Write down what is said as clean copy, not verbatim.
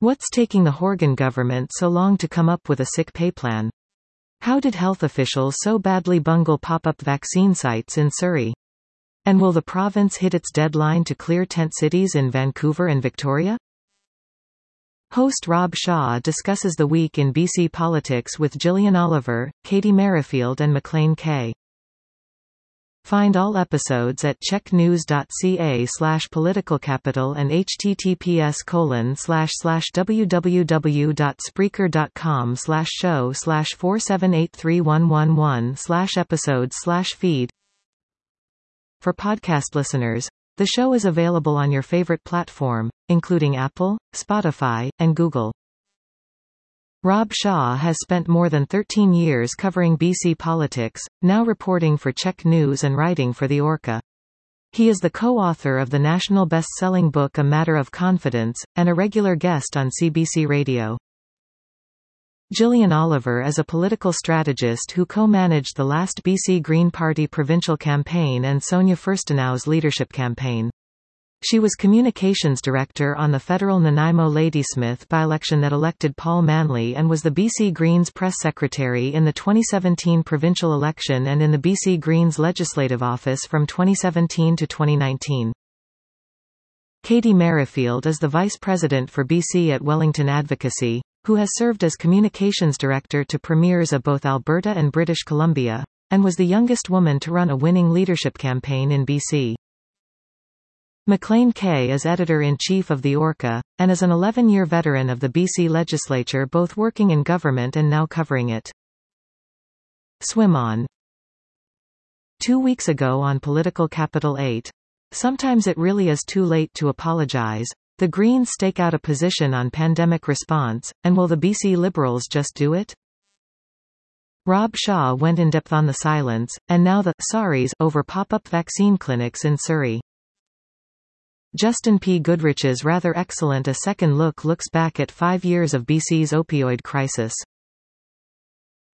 What's taking the Horgan government so long to come up with a sick pay plan? How did health officials so badly bungle pop-up vaccine sites in Surrey? And will the province hit its deadline to clear tent cities in Vancouver and Victoria? Host Rob Shaw discusses the week in BC politics with Gillian Oliver, Katie Merrifield and McLean Kay. Find all episodes at checknews.ca/politicalcapital and https://www.spreaker.com/show/4783111/episodes/feed. For podcast listeners, the show is available on your favorite platform, including Apple, Spotify, and Google. Rob Shaw has spent more than 13 years covering BC politics, now reporting for Check News and writing for The Orca. He is the co-author of the national best-selling book A Matter of Confidence, and a regular guest on CBC Radio. Gillian Oliver is a political strategist who co-managed the last BC Green Party provincial campaign and Sonia Furstenau's leadership campaign. She was communications director on the federal Nanaimo Ladysmith by-election that elected Paul Manley and was the BC Greens press secretary in the 2017 provincial election and in the BC Greens legislative office from 2017 to 2019. Katie Merrifield is the vice president for BC at Wellington Advocacy, who has served as communications director to premiers of both Alberta and British Columbia, and was the youngest woman to run a winning leadership campaign in BC. McLean Kay is editor-in-chief of The Orca, and is an 11-year veteran of the BC legislature, both working in government and now covering it. Swim on. 2 weeks ago on Political Capital 8. Sometimes it really is too late to apologize. The Greens stake out a position on pandemic response, and will the BC Liberals just do it? Rob Shaw went in depth on the silence, and now the sorries over pop-up vaccine clinics in Surrey. Justin P. Goodrich's rather excellent A Second Look looks back at 5 years of BC's opioid crisis.